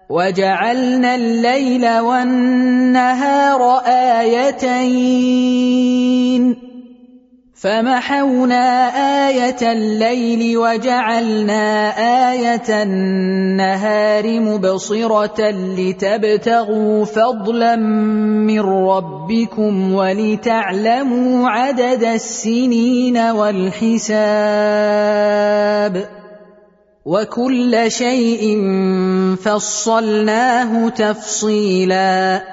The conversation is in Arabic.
وجعلنا الليل والنهار آيتين فمحونا آية الليل وجعلنا آية النهار مبصرة لتبتغوا فضلا من ربكم ولتعلموا عدد السنين والحساب وكل شيء فصلناه تفصيلا